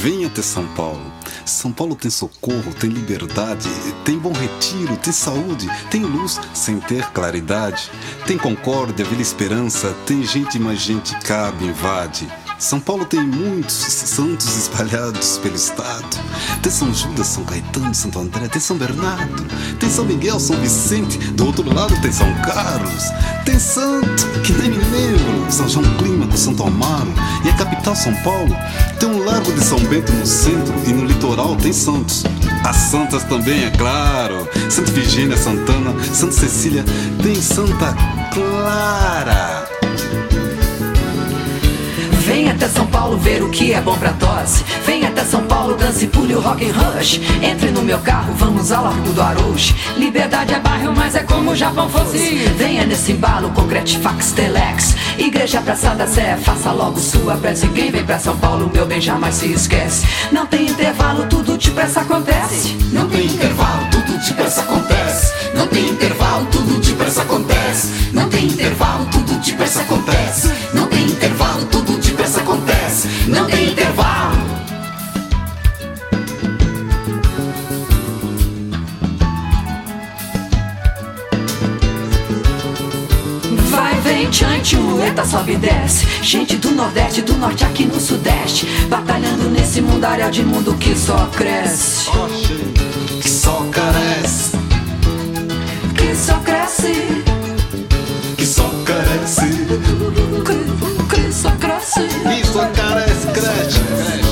Venha até São Paulo. São Paulo tem socorro, tem liberdade, tem Bom Retiro, tem saúde, tem luz sem ter claridade. Tem concórdia, Vila Esperança, tem gente, mas gente cabe, invade. São Paulo tem muitos santos espalhados pelo estado. Tem São Judas, São Caetano, Santo André, tem São Bernardo, tem São Miguel, São Vicente. Do outro lado tem São Carlos. Tem santo, que nem me lembro, São João Clímaco, Santo Amaro. E a capital, São Paulo, tem um Largo de São Bento no centro. E no litoral tem santos. As santas também, é claro. Santa Efigênia, Santana, Santa Cecília. Tem Santa Clara. Vem até São Paulo ver o que é bom pra tosse. Vem até São Paulo, dance, pule o rock and rush. Entre no meu carro, vamos ao Largo do Arouche. Liberdade é bairro, mas é como o Japão fosse. Venha nesse embalo, concrete, fax, telex. Igreja, Praça da Sé, faça logo sua prece. Quem vem pra São Paulo, meu bem, jamais se esquece. Não tem intervalo, tudo depressa acontece. Não tem intervalo, tudo depressa acontece. Não tem intervalo, tudo depressa acontece. Não tem intervalo, tudo depressa acontece. Não tem intervalo, tudo depressa acontece. Não tem intervalo. Vai, vem, tchan, tchueta, sobe e desce. Gente do Nordeste, do Norte aqui no Sudeste, batalhando nesse mundaréu de mundo que só cresce. Que só carece. Que só cresce. Que só carece. Que só cresce. Que só carece, cresce.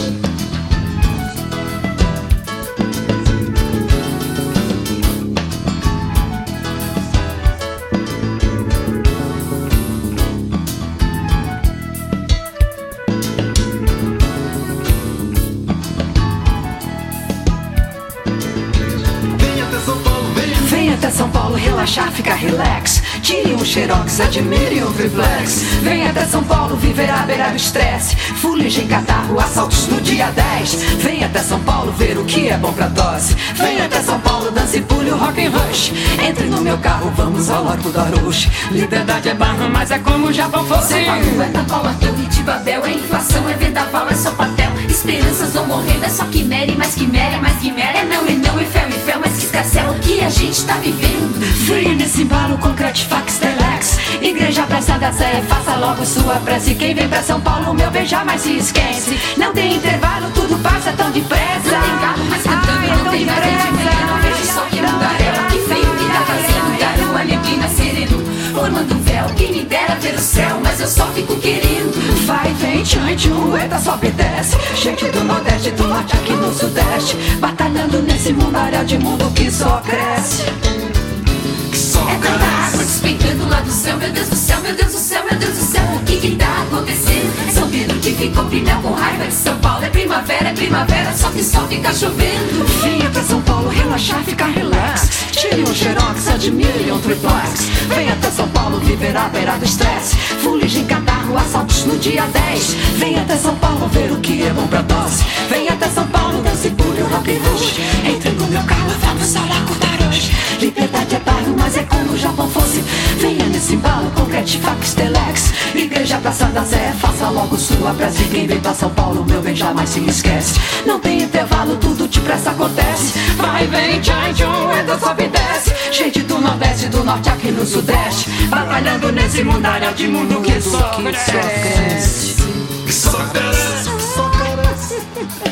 Vem até São Paulo relaxar, ficar relax. Tire um xerox, admire um triplex. Vem até São Paulo viver à beira do estresse. Fuligem, catarro, assaltos no dia 10. Vem até São Paulo ver o que é bom pra tosse. Vem até São Paulo, dance, pule o rock and rush. Entre no meu carro, vamos ao Largo do Arouche. Liberdade é barra, mas é como o Japão fosse. São Paulo é Tapauá, Torre de Babel. É inflação, é vendaval, é só papel. Esperanças vão morrendo, é só quimera e mais quimera, é mais quimera. É não, é fel, mas que escarcel. O que a gente tá vivendo? Venha nesse embalo, concrete, fax, telex. Igreja, Praça da Sé, faça logo sua prece. Quem vem pra São Paulo, meu bem, jamais se esquece. Não tem intervalo, tudo passa tão depressa. Não tem carro, mas cantando, não tem mais de manhã. Não vejo só que mundaréu, que feio que tá fazendo. Garoa, neblina, sereno, formando um véu. Quem me dera ver o céu, mas eu só fico querendo. Vai, vem, tchan, tchueta, sobe e desce. Gente do Nordeste, do Norte aqui no Sudeste, batalhando nesse mundaréu de mundo que só cresce. É tanta água despeitando lá do céu. Meu Deus do céu, meu Deus do céu, meu Deus do céu. O que tá acontecendo? São Pedro que ficou pneu com raiva de São Paulo. É primavera, só que só fica chovendo. Venha pra São Paulo relaxar, ficar relax. Tire um xerox, admire um triplex. Venha até São Paulo viver à beira do estresse. Fuligem, catarro, assaltos no dia 10. Venha até São Paulo ver o que é bom pra tosse. Venha até São Paulo, dance, pule o rock and rush. Entre no meu carro, vamos ao Largo do Arouche. Liberdade é bairro, mas é como o Japão fosse. Venha nesse embalo, concrete, fax, telex. Igreja, Praça da Sé, faça logo sua prece. Quem vem pra São Paulo, meu bem, jamais se esquece. Não tem intervalo, tudo depressa acontece. Vai, vem, tchan, tchueta, sobe e desce. Gente do Nordeste, do Norte aqui no Sudeste, batalhando nesse mundaréu de mundo que só cresce. Que só carece. Que só carece.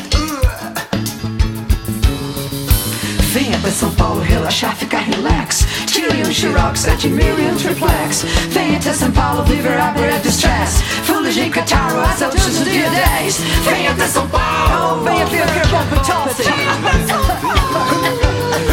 Venha até São Paulo relaxar, ficar relax. Tire um xerox, admire um triplex. Venha até São Paulo viver à beira do stress. Fuligem, catarro, assaltos no dia 10. Venha até São Paulo, venha ver o que é bom pra tosse.